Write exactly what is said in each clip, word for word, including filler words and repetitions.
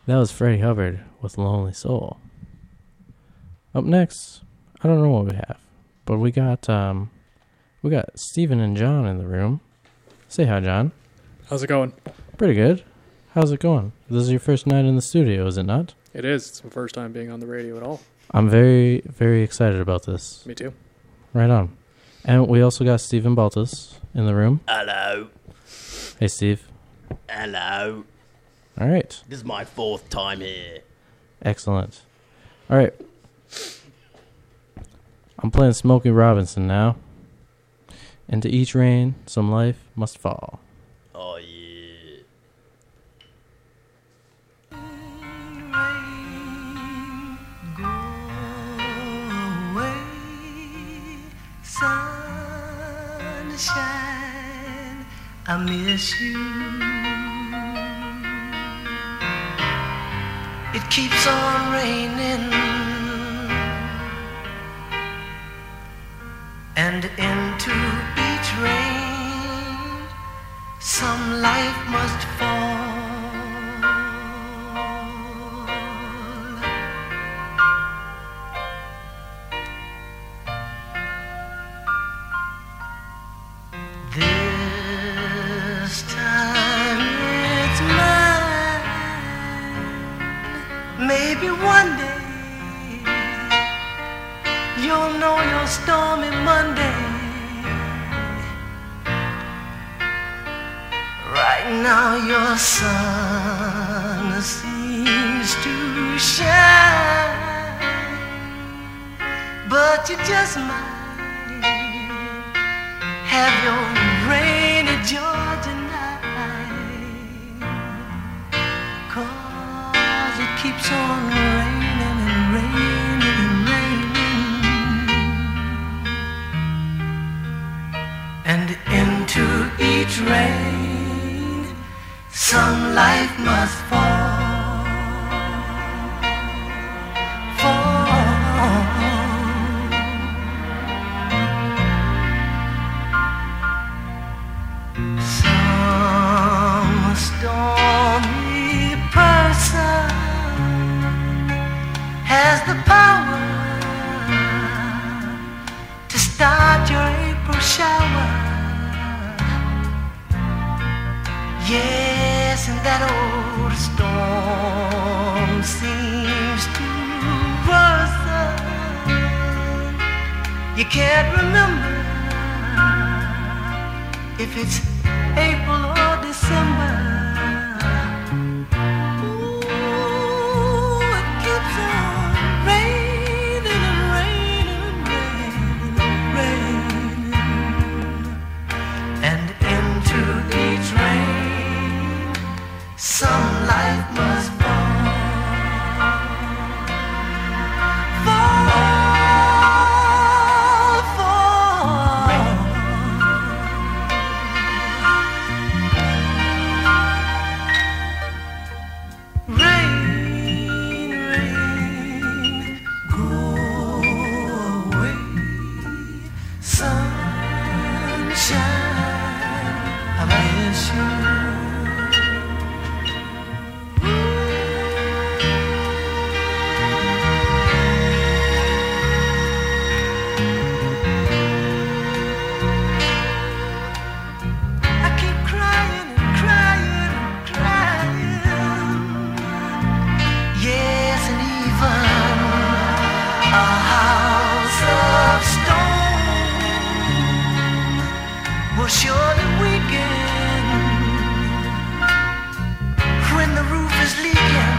That was Freddie Hubbard with Lonely Soul. Up next, I don't know what we have, but we got um, we got Stephen and John in the room. Say hi, John. How's it going? Pretty good. How's it going? This is your first night in the studio, is it not? It is. It's my first time being on the radio at all. I'm very, very excited about this. Me too. Right on. And we also got Stephen Baltus in the room. Hello. Hey, Steve. Hello. All right. This is my fourth time here. Excellent. All right. I'm playing Smokey Robinson now. Into each rain, some life must fall. Oh, yeah. Sunshine, I miss you. It keeps on raining, and into each rain, some life must fall. This time it's mine. Maybe one day you'll know your stormy Monday. Right now your sun seems to shine, but you just might have your rainy Georgia night, 'cause it keeps on raining and raining and raining, and into each rain some life must fall. Has the power to start your April shower. Yes, and that old storm seems to worsen. You can't remember if it's April or December. Some life must fall, fall, fall. Rain, rain, go away. Sunshine, I miss you. Will surely weaken when the roof is leaking.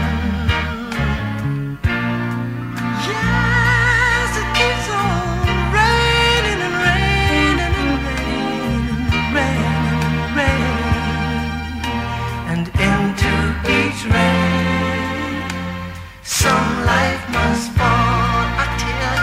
Yes, it keeps on raining and raining and raining and raining, and into each rain some life must fall. I tell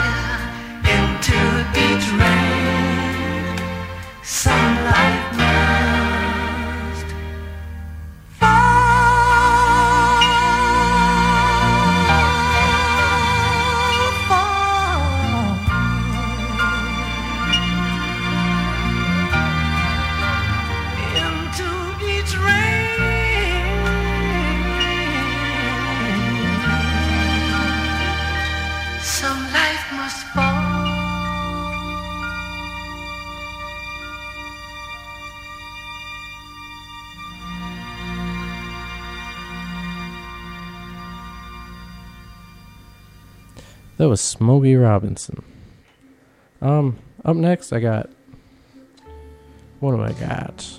That was Smokey Robinson. Um, up next, I got. What do I got?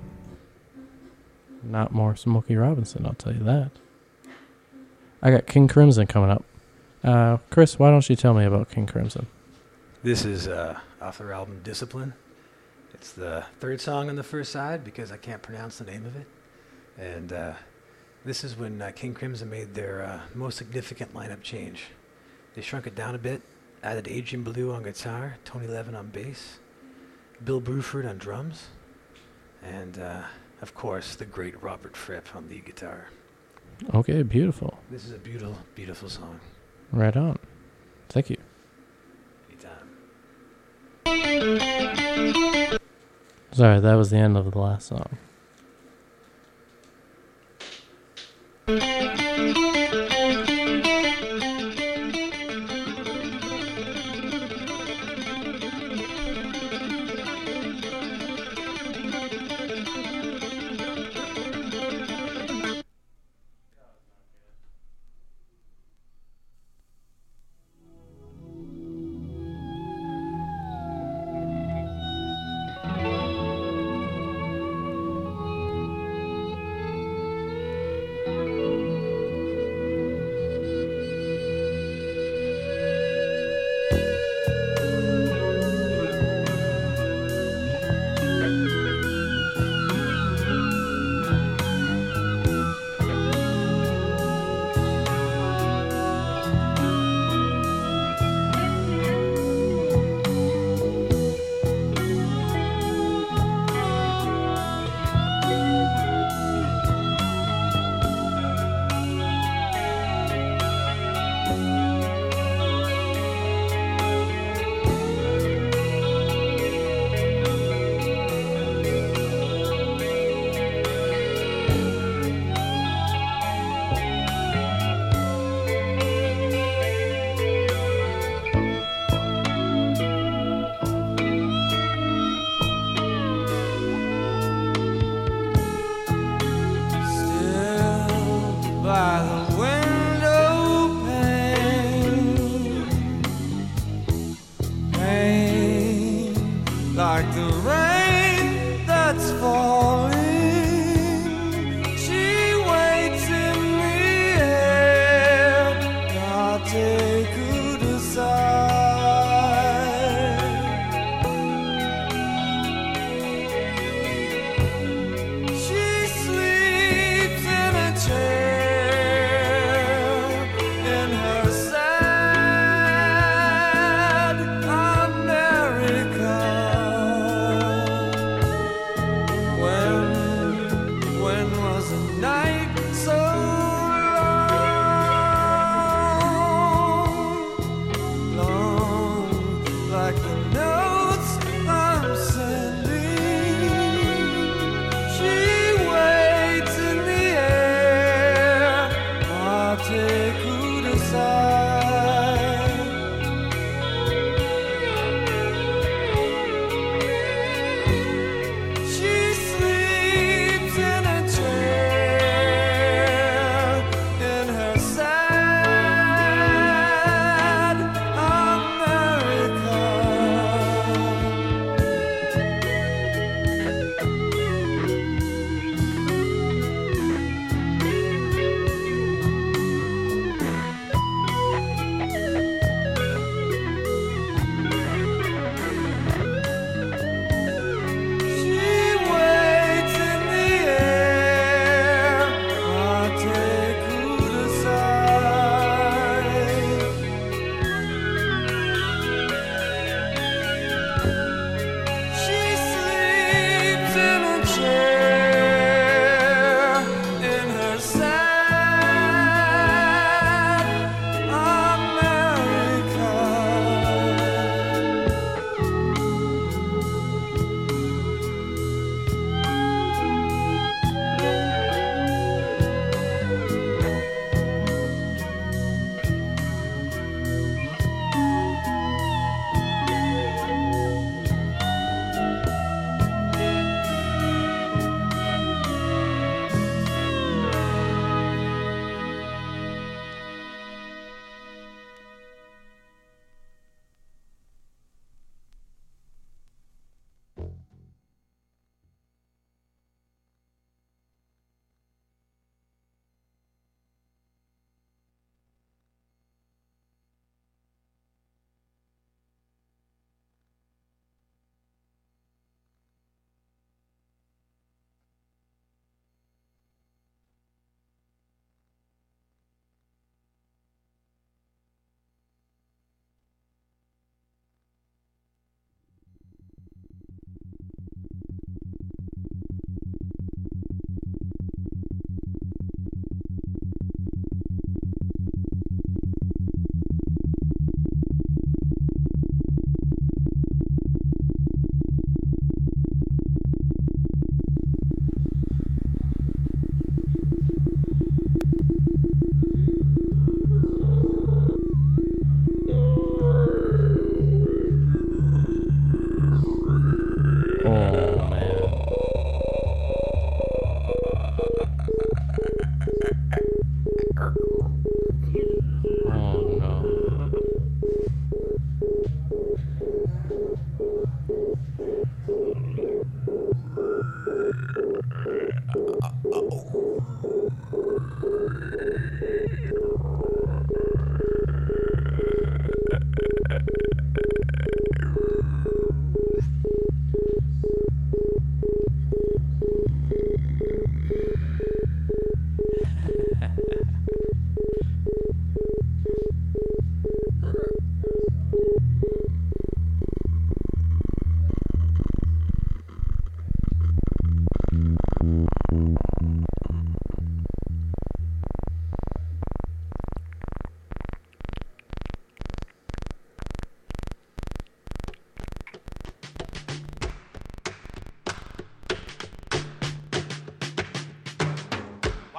Not more Smokey Robinson, I'll tell you that. I got King Crimson coming up. Uh, Chris, why don't you tell me about King Crimson? This is uh, off their album Discipline. It's the third song on the first side because I can't pronounce the name of it. And uh, this is when uh, King Crimson made their uh, most significant lineup change. They shrunk it down a bit, added Adrian Belew on guitar, Tony Levin on bass, Bill Bruford on drums, and uh, of course the great Robert Fripp on lead guitar. Okay, beautiful. This is a beautiful, beautiful song. Right on. Thank you. Anytime. Sorry, that was the end of the last song.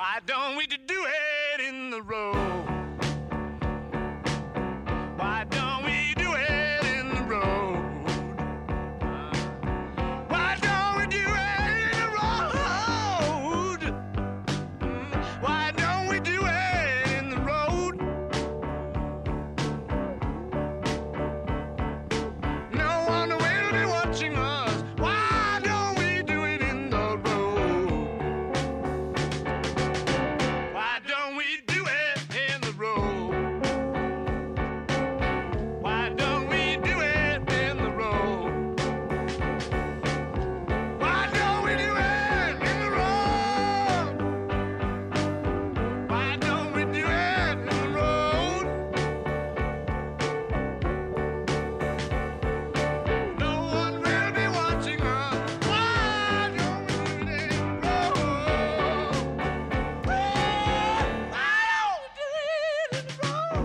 Why don't we do it in the road? Why don't we do it in the road? Why don't we do it in the road? Mm, Why don't we do it in the road? No one will be watching us. Why don't we do it in the road? Why don't we do it in the road? Why don't we do it in the road? Why don't we do it in the road? Why don't we do it in the road? No one will be watching us. Why don't we do it in the road? Why don't we do it in the road?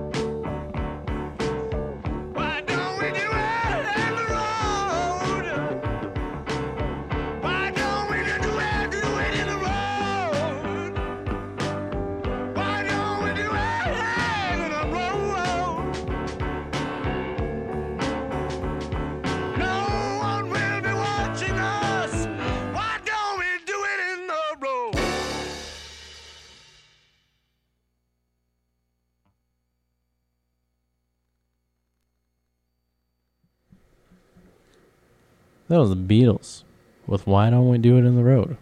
Why don't we do it in the road? Why don't we do it, do it in the road? Why don't we do it in the road? No one will be watching us. Why don't we do it in the road? That was the Beatles with Why Don't We Do It in the Road.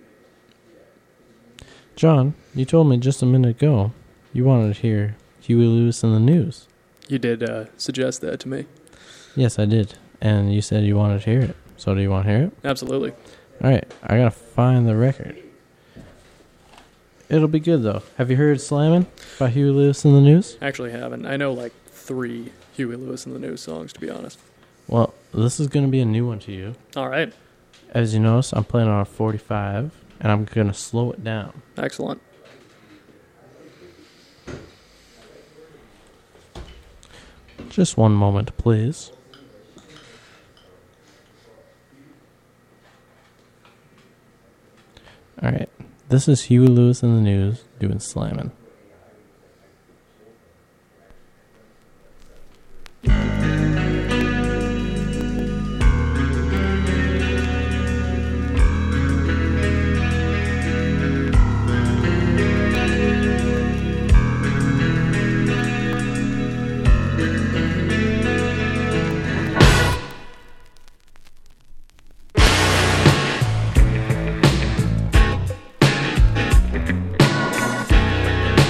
John, you told me just a minute ago you wanted to hear Huey Lewis in the News. You did uh, suggest that to me. Yes, I did. And you said you wanted to hear it. So do you want to hear it? Absolutely. Alright, I gotta find the record. It'll be good though. Have you heard Slammin' by Huey Lewis in the News? Actually haven't. I know like three Huey Lewis in the News songs, to be honest. Well, this is gonna be a new one to you. All right. As you notice, I'm playing on a forty-five, and I'm gonna slow it down. Excellent. Just one moment, please. Alright, this is Huey Lewis in the News doing Slammin'. Why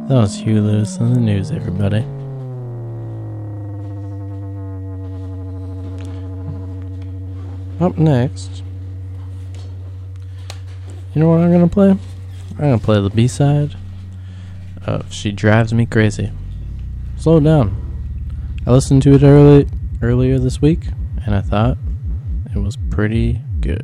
That was Huey Lewis in the News, everybody. Up next, you know what I'm gonna play? I'm gonna play the B-side of She Drives Me Crazy. Slow it down. I listened to it early earlier this week, and I thought it was pretty good.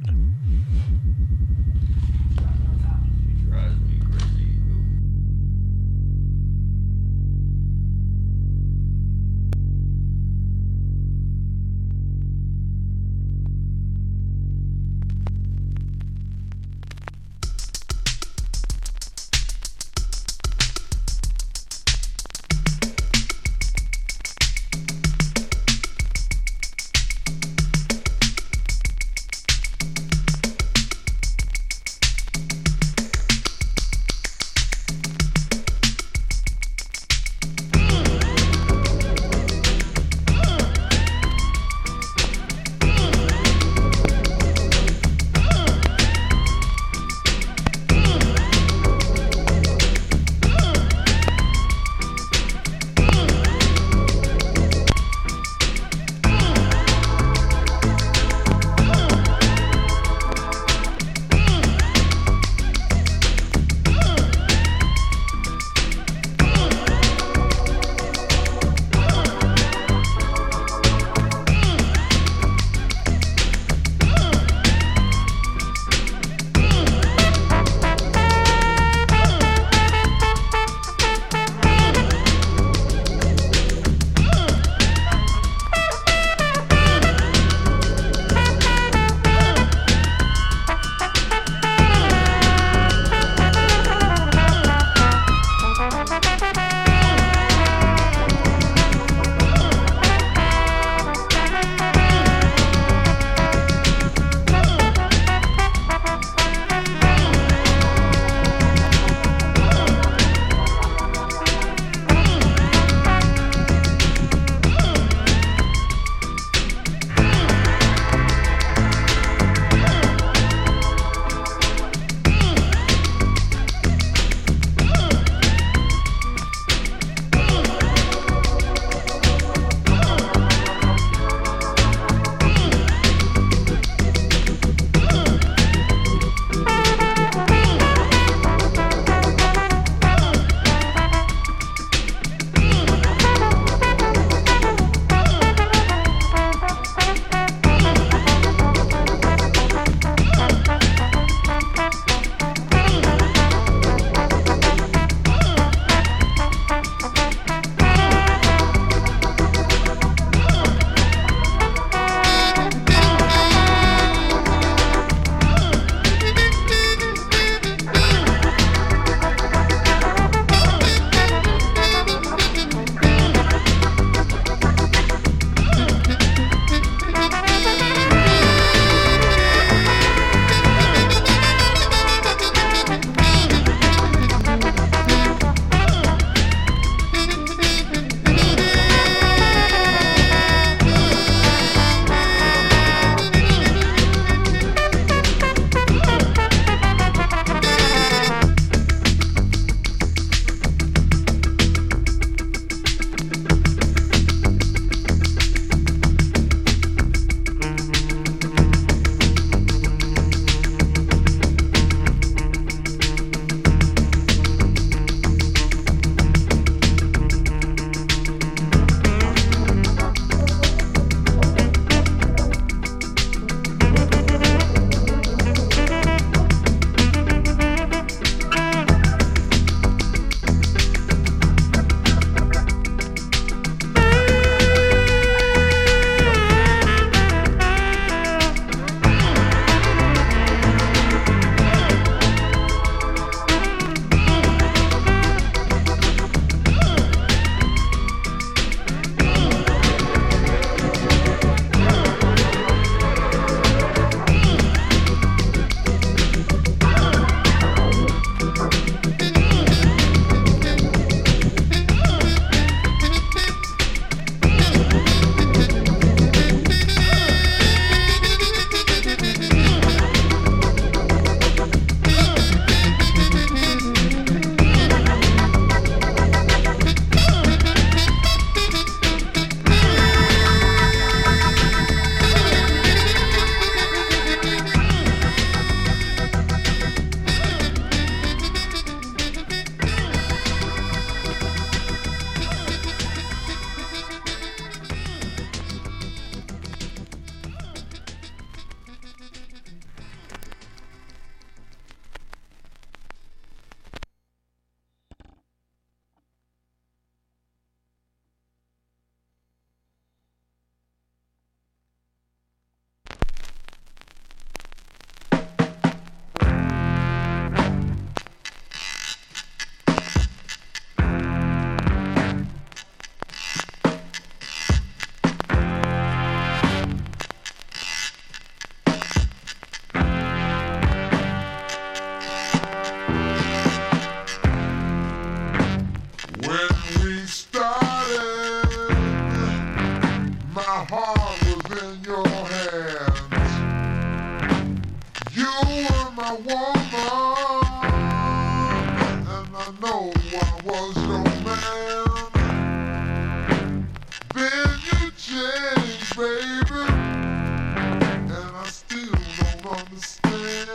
heart was in your hands. You were my woman, and I know I was your man. Then you changed, baby, and I still don't understand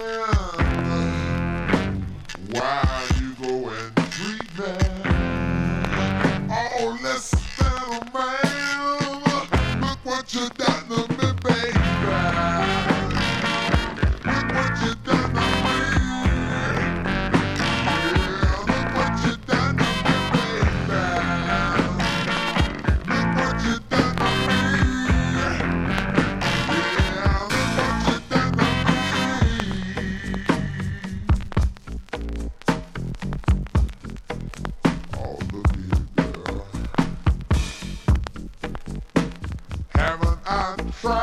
why you go and treat me. Oh, less than a man. Look what you done to me, baby. Look what you done to me. Yeah, look what you done to me, baby. Look what you done to me. Yeah, look what you done to me. Oh, look at it, girl. Haven't I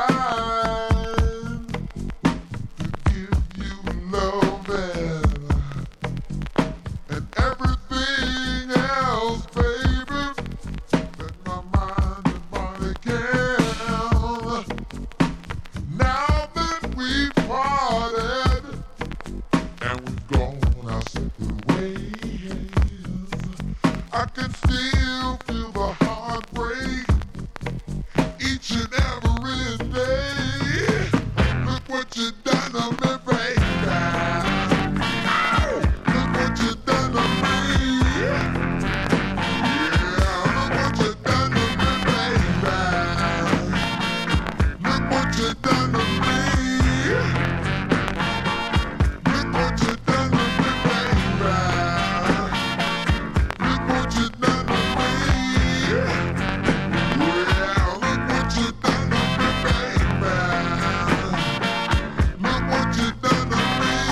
tried to give you loving and everything else, baby, that my mind and body can? Now that we've parted and we've gone our separate ways, I can still feel the heartbreak each and every day. Look what you done to me, baby. Look what you done to me. Yeah, look what you done to me, baby. Look what you done to me. Look what you done to me, baby. Look what you done to me. Yeah, look what you done to me, baby. Look what you done to me.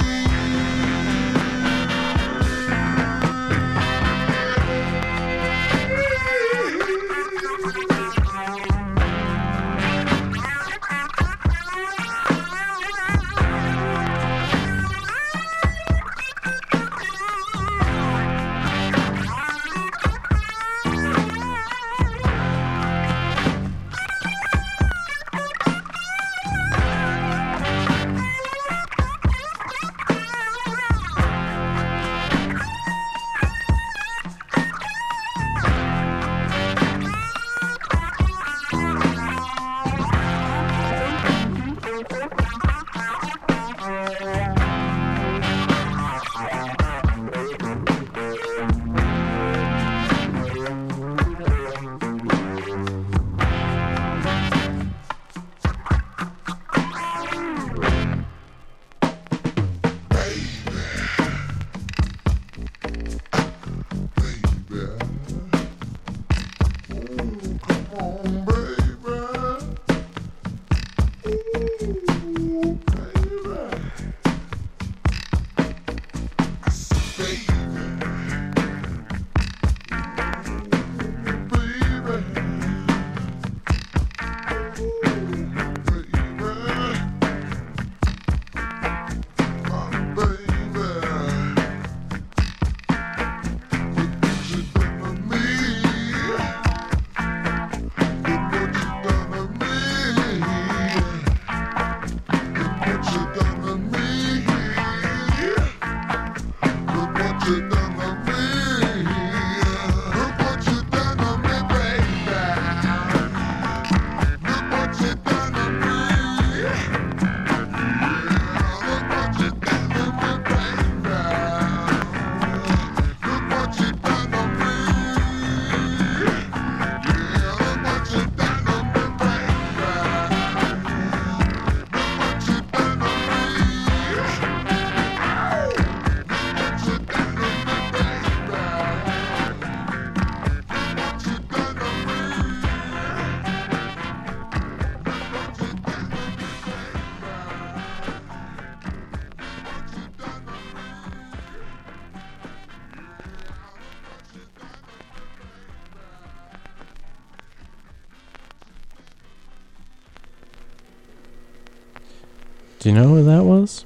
Do you know who that was?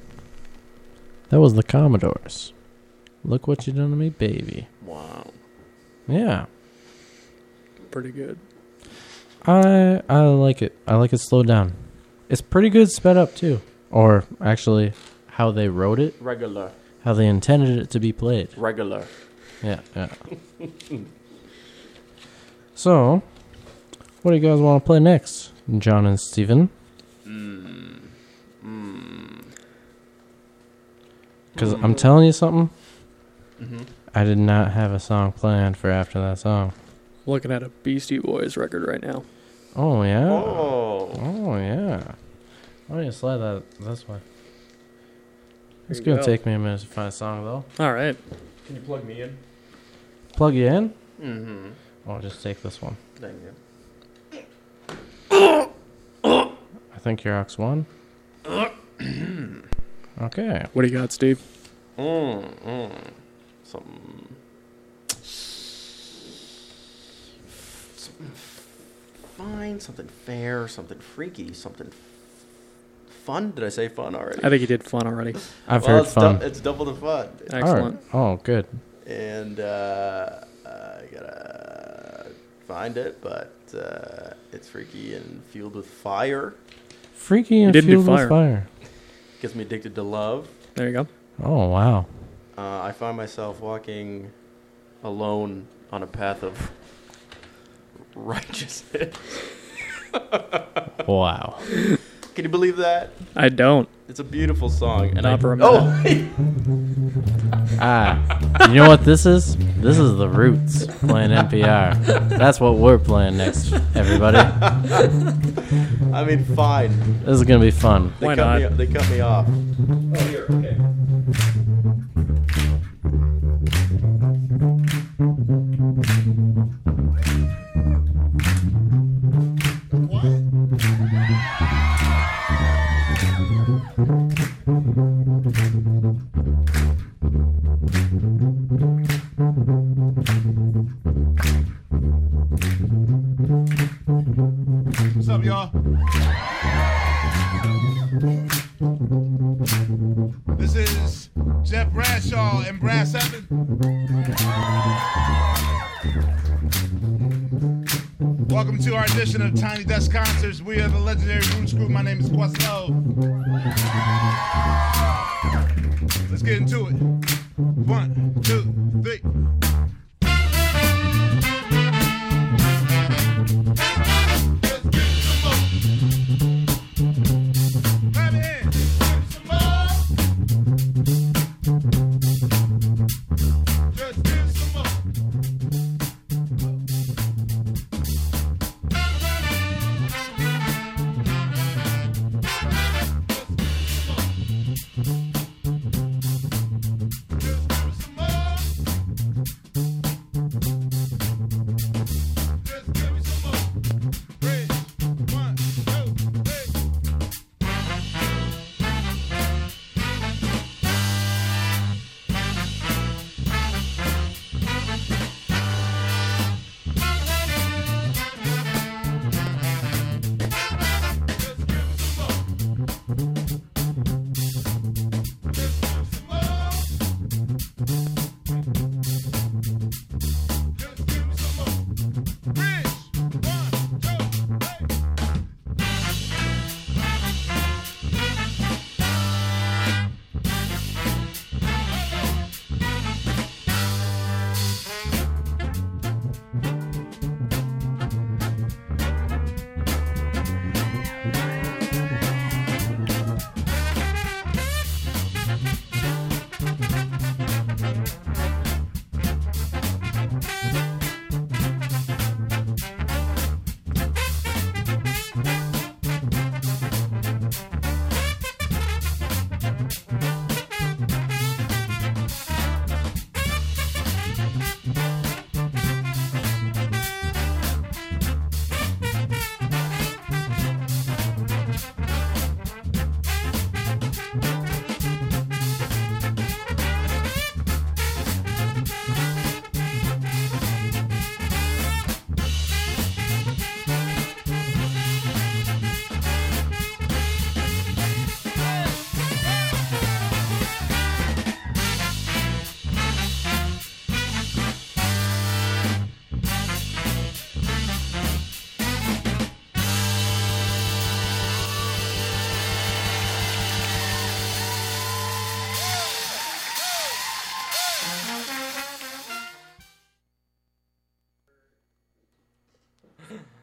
That was the Commodores. Look what you done to me, baby. Wow. Yeah. Pretty good. I I like it. I like it slowed down. It's pretty good sped up too. Or actually, how they wrote it, Regular. how they intended it to be played. Regular. Yeah, yeah. So, what do you guys want to play next, John and Steven? Because I'm telling you something, Mm-hmm. I did not have a song planned for after that song. Looking at a Beastie Boys record right now. Oh, yeah? Oh. Oh, yeah. Why don't you slide that this way? It's you going to go. take me a minute to find a song, though. All right. Can you plug me in? Plug you in? Mm-hmm. Oh, I'll just take this one. Thank you. I think you're Aux one. Okay. What do you got, Steve? Mm, mm. Something. Something fine, something fair, something freaky, something f- fun. Did I say fun already? I think you did fun already. I've well, heard it's fun. dou- it's double the fun. Excellent. All right. Oh, good. And uh, I gotta find it, but uh, it's freaky and fueled with fire. Freaky and didn't do fueled with fire. fire. Gets me addicted to love. There you go. Oh, wow. Uh, I find myself walking alone on a path of righteousness. Wow. Can you believe that? I don't. It's a beautiful song. And Not I, for a oh, Ah, you know what this is? This is the Roots playing N P R. That's what we're playing next, everybody. I mean, fine. This is gonna be fun. They Why cut not? Me, they cut me off. Oh, here. Okay. What's up, y'all? This is Jeff Bradshaw and Brass Seven. Welcome to our edition of Tiny Desk Concerts. We are the legendary Roots Group. My name is Questlove. Let's get into it. One, two, three.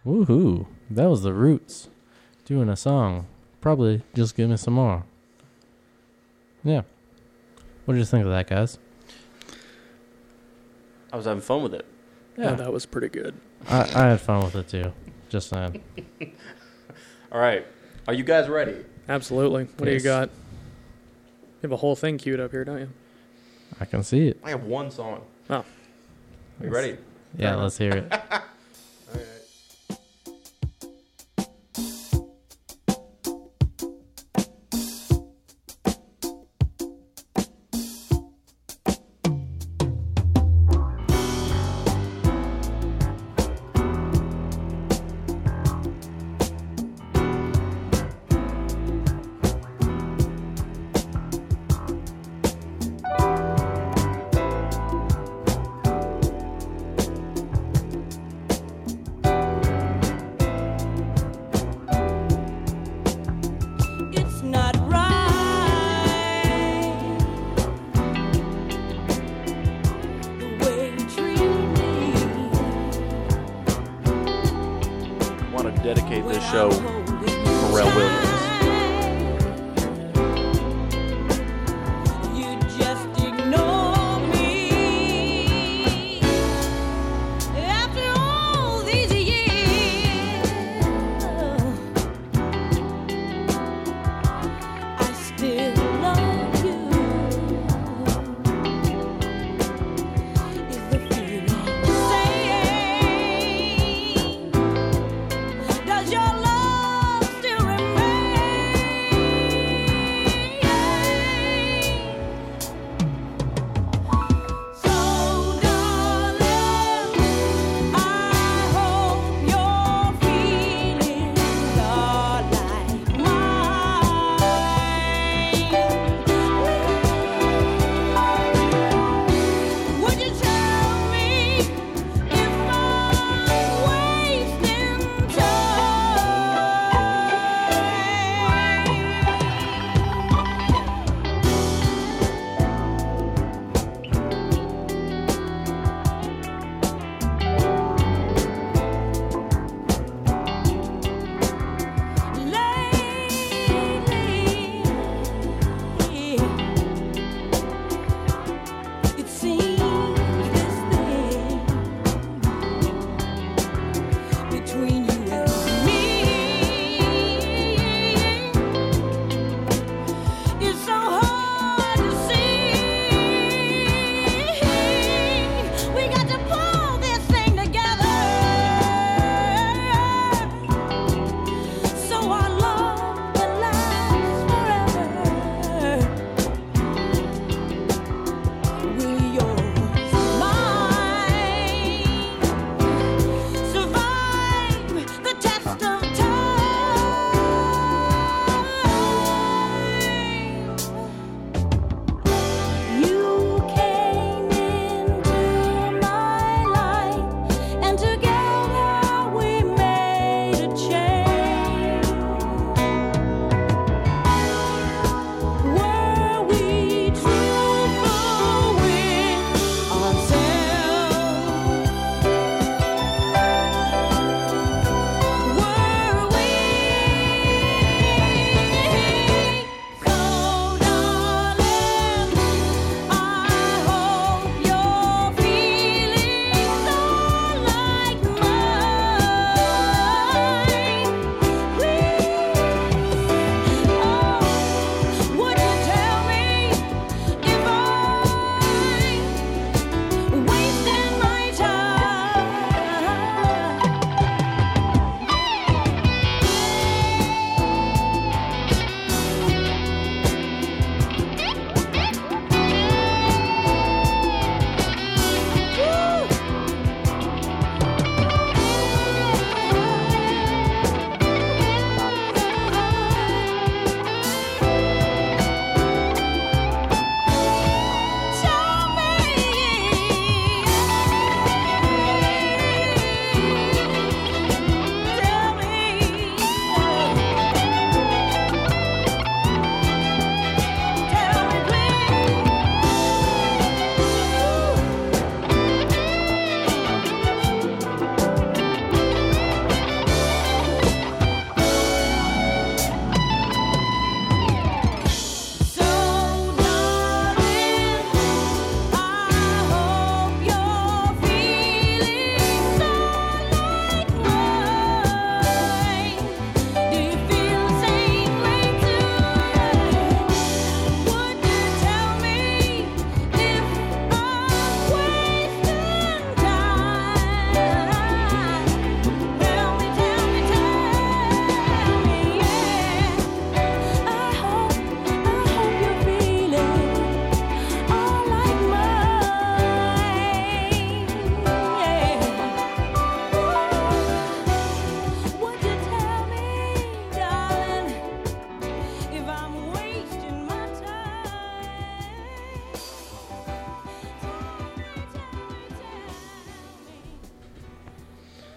Woohoo. That was the Roots doing a song. Probably Just Give Me Some More. Yeah. What did you think of that, guys? I was having fun with it. Yeah, that was pretty good. I, I had fun with it too. Just saying. All right. Are you guys ready? Absolutely. What do Yes. you got? You have a whole thing queued up here, don't you? I can see it. I have one song. Oh. Are you ready? Yeah, let's hear it. It's not right the way you treat me. I want to dedicate When this show I'm holding you Pharrell Williams. tight, you just ignore me. After all these years, I still love you. Is the feeling the same? Does your love still remain?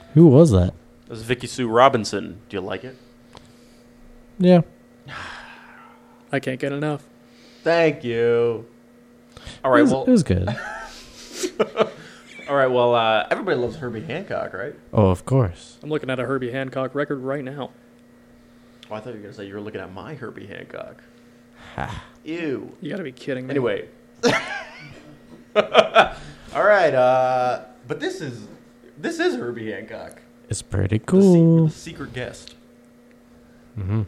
Who was that? This is Vicky Sue Robinson. Do you like it? Yeah. I can't get enough. Thank you. All It right, was, well, it was good. all right, well, uh, everybody loves Herbie Hancock, right? Oh, of course. I'm looking at a Herbie Hancock record right now. Oh, I thought you were gonna say you were looking at my Herbie Hancock. Ew. You gotta be kidding me. Anyway. All right, uh, but this is this is Herbie Hancock, It's pretty the, cool. secret, the secret guest. Mm-hmm.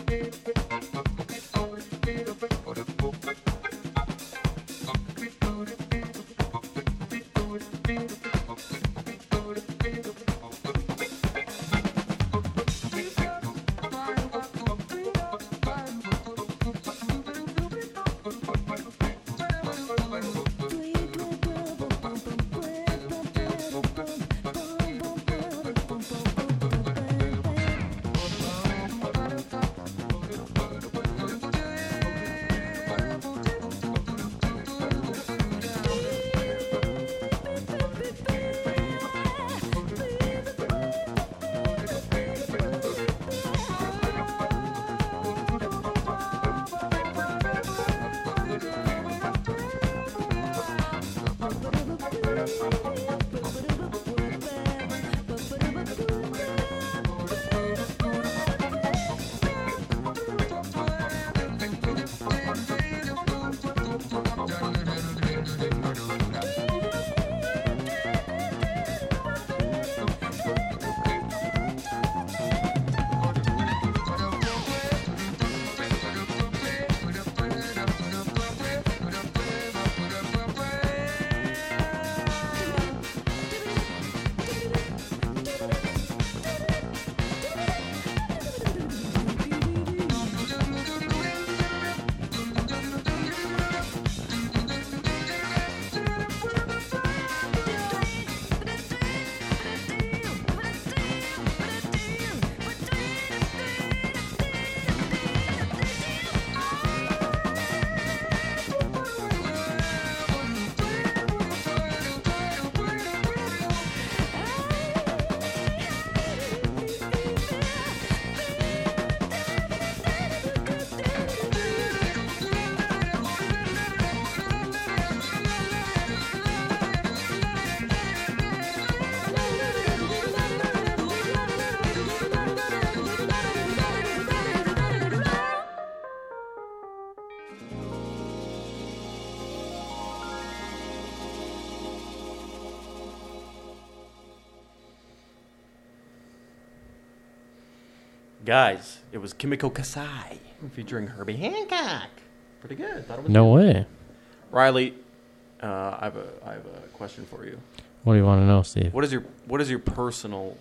Guys, it was Kimiko Kasai featuring Herbie Hancock. Pretty good. Thought it was No good. way. Riley, uh, I have a I have a question for you. What do you want to know, Steve? What is your what is your personal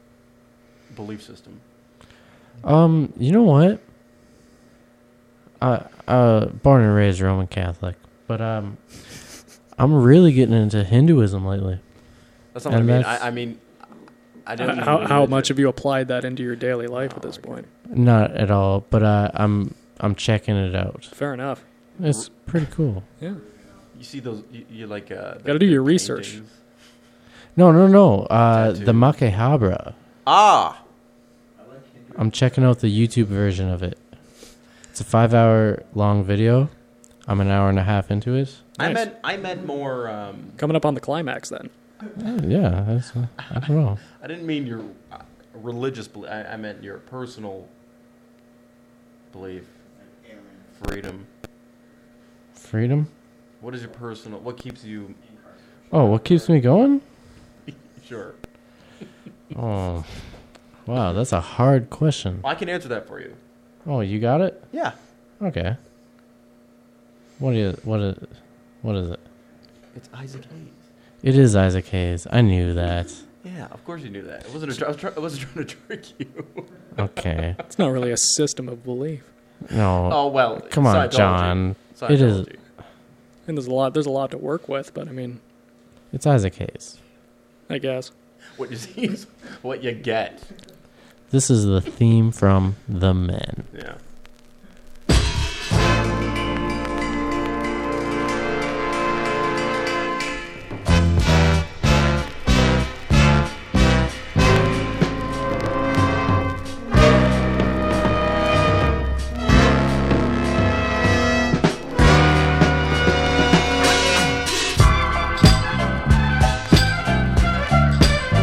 belief system? Um, you know what? I uh born and raised Roman Catholic, but um I'm really getting into Hinduism lately. That's not what And I mean. that's- I, I mean, I don't. Uh, how how much have you applied that into your daily life at this point? Not at all, but uh, I'm I'm checking it out. Fair enough. It's pretty cool. Yeah. You see those? You, you like? Uh, Got to do your research. paintings? No, no, no. Uh, Tattoo. the Makehabra. Ah, I'm checking out the YouTube version of it. It's a five-hour long video. I'm an hour and a half into it. I Nice. meant I meant more. Um, Coming up on the climax then. Uh, yeah, that's, uh, I don't know. I didn't mean your uh, religious belief. I, I meant your personal belief. Freedom. Freedom. What is your personal? What keeps you? Oh, what keeps me going? Sure. Oh, wow, that's a hard question. I can answer that for you. Oh, you got it? Yeah. Okay. What is what is what is it? It's Isaac Hayes. It is Isaac Hayes. I knew that. Yeah, of course you knew that. It wasn't. A tr- I, was try- I wasn't trying to trick you. Okay. It's not really a system of belief. No. Oh well. Come on, Scientology. John. Scientology. It is. And there's a lot there's a lot to work with, but I mean, It's Isaac Hayes. I guess. What you see is what you get. This is the theme from The Men. Yeah.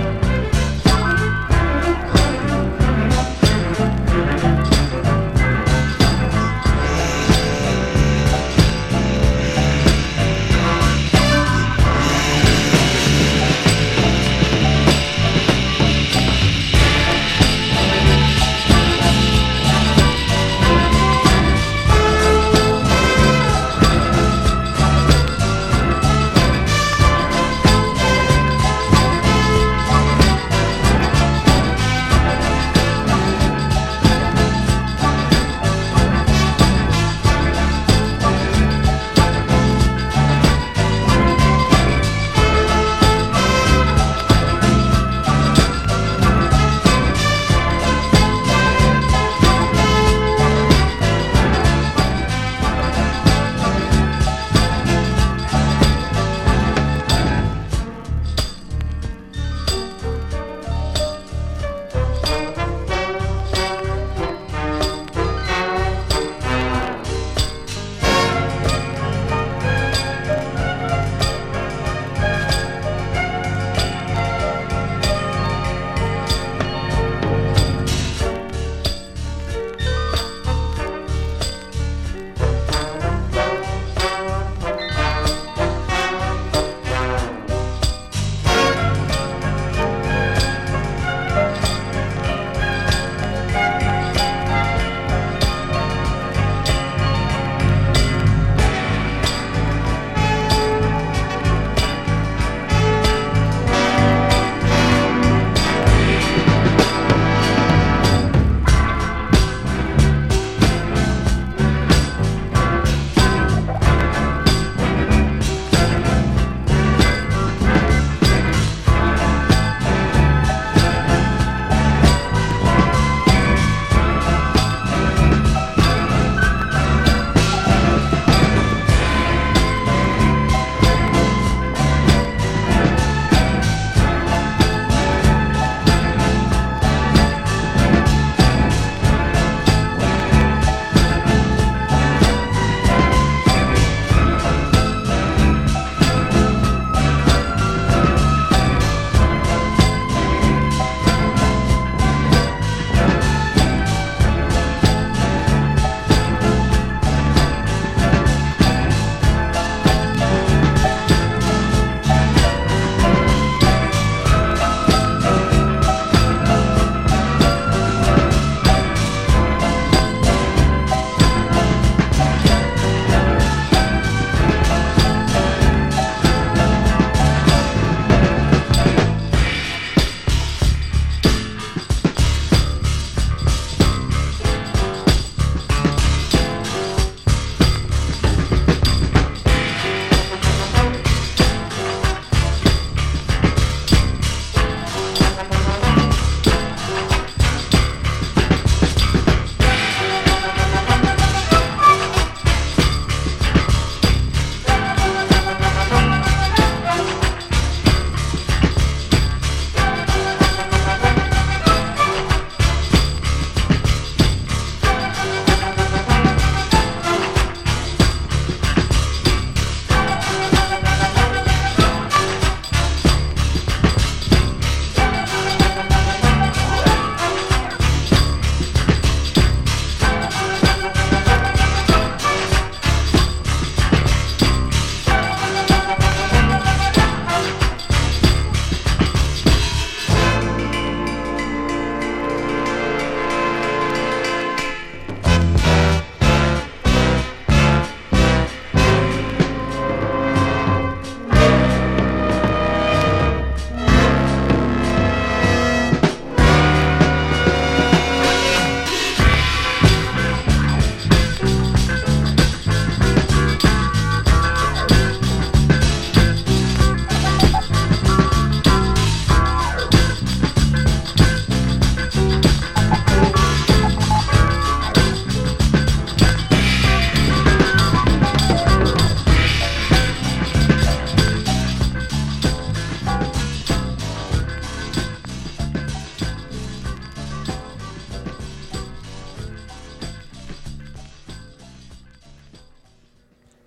Thank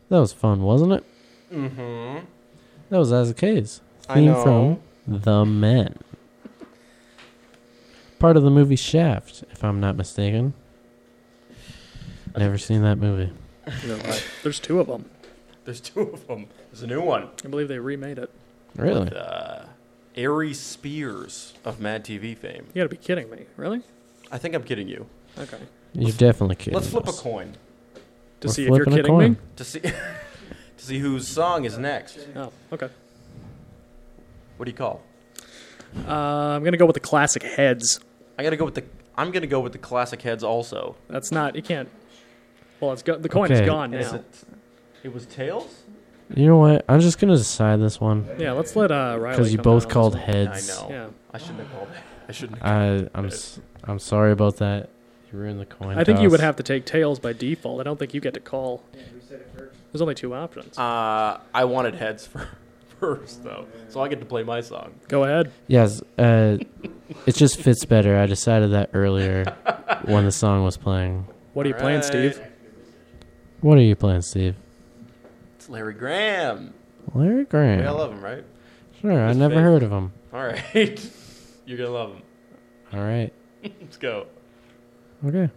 That was fun, wasn't it? Mm-hmm. That was Isaac Hayes. I Theme know. from The Men. Part of the movie Shaft, if I'm not mistaken. Never seen that movie. No, I, there's two of them. There's two of them. There's a new one. I believe they remade it. Really? With, uh, Aries Spears of Mad T V fame. You gotta be kidding me. Really? I think I'm kidding you. Okay. You're definitely kidding. Let's flip us. a coin To We're see if you're flipping a kidding me? coin. to see to see whose song is next. Oh, okay. What do you call? Uh, I'm gonna go with the classic Heads. I gotta go with the. I'm gonna go with the classic Heads also. That's not. You can't. Well, it's go, the coin Okay. is gone Is now. it? It was Tails. You know what? I'm just going to decide this one. Yeah, let's let uh, Riley. Because you come both down on called this one. heads. I know. Yeah. I shouldn't have called. I shouldn't. Have I, I'm s- I'm sorry about that. You ruined the coin I think you would toss. have to take tails by default. I don't think you get to call. There's only two options. Uh, I wanted Heads for, first though, so I get to play my song. Go ahead. Yes, uh, it just fits better. I decided that earlier when the song was playing. What are you All playing, right. Steve? What are you playing, Steve? It's Larry Graham. Larry Graham. We all love him, right? Sure, I His never face. heard of him. All right, you're gonna love him. All right. Let's go. Okay.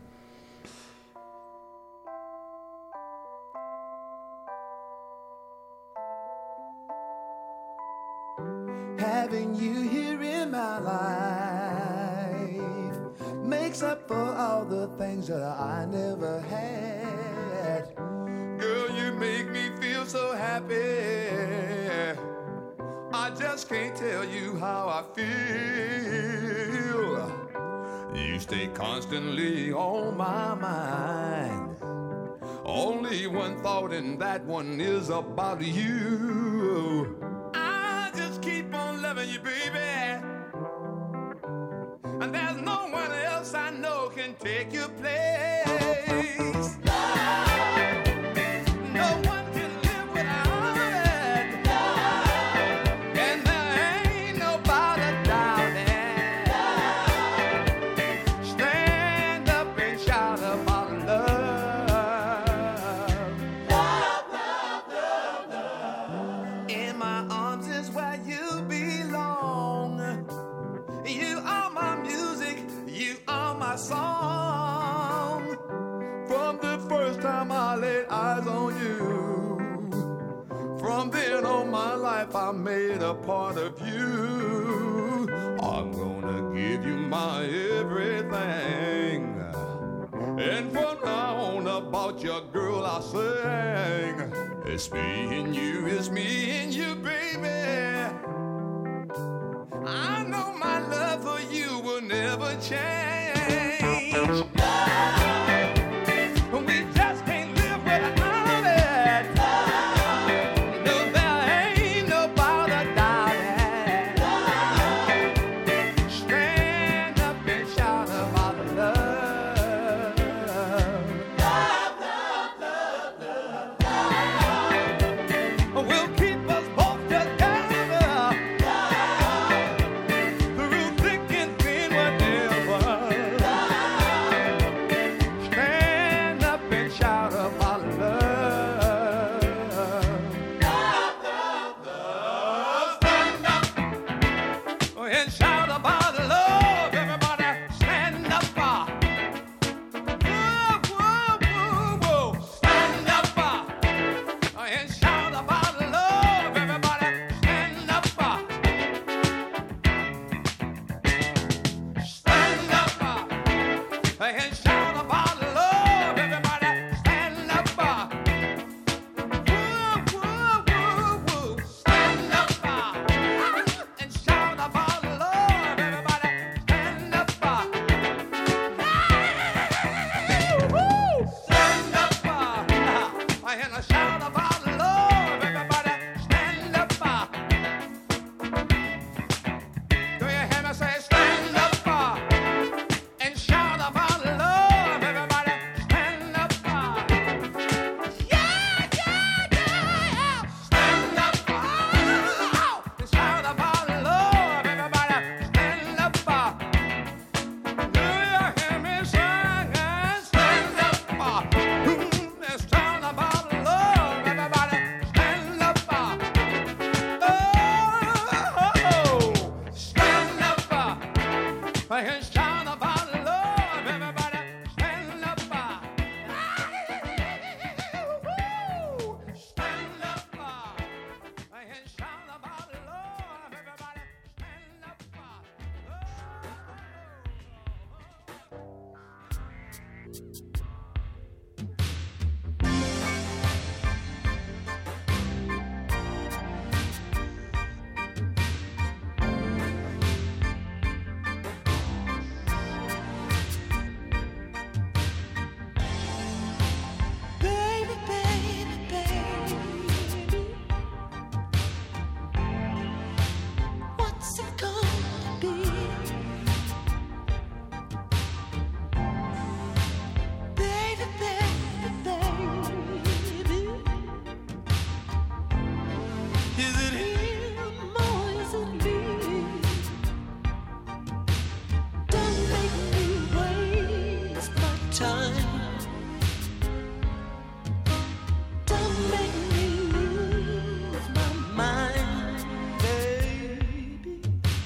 Having you here in my life makes up for all the things that I never had. Girl, you make me feel so happy. I just can't tell you how I feel. You stay constantly on my mind. Only one thought, and that one is about you. I just keep on loving you, baby. And there's no one else I know can take your place. No one can live without it. And there ain't nobody down it. Stand up and shout about love. In my arms is where you belong. You are my music, you are my song. From the first time I laid eyes on you, from then on my life I made a part of you. I'm gonna give you my everything. And from now on about your girl I sing. It's me and you, it's me and you, baby. I know my love for you will never change. We just can't live without it. No, there ain't nobody down it. Stand up and shout about love. Love, love, love, love. We'll keep us both together. Through thick and thin, whatever. Baby, baby, baby, what's it gonna be? Baby, baby, baby, is it him or is it me? Don't make me waste my time. Don't make me lose my mind, baby.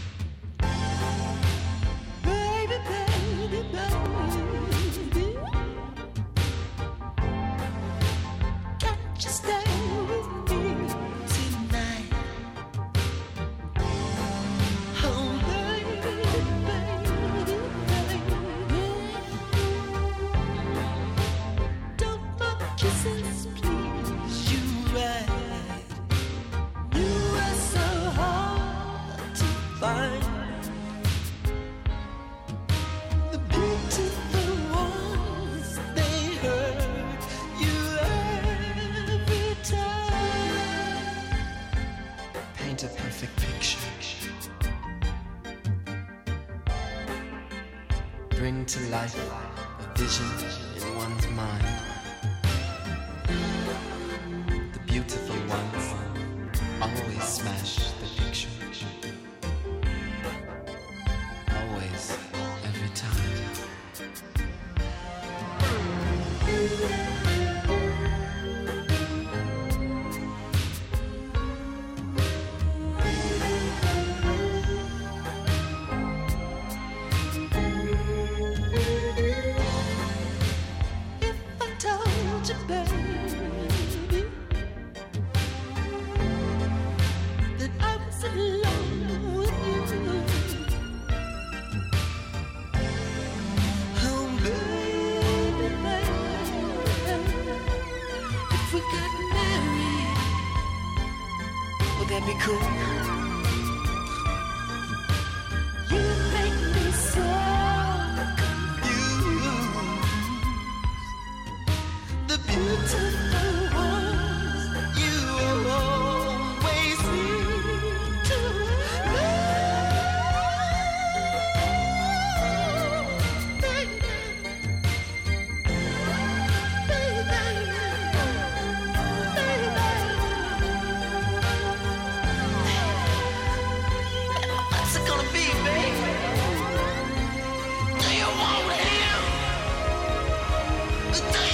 Baby, baby, baby, can't you stay with me tonight? Oh, baby, baby, baby, don't my kisses please you right? You were so hard to find. The beautiful ones, they hurt you every time. Paint a perfect picture. Bring to life a vision in one's mind. The beautiful ones always smash the picture. Always, every time. If I told you, baby, that I was in love with you, oh baby, baby, if we got married, would that be cool? You make me so confused. The beautiful ones you always seem to love, baby, baby, what's it gonna be, baby? Do you want him? Do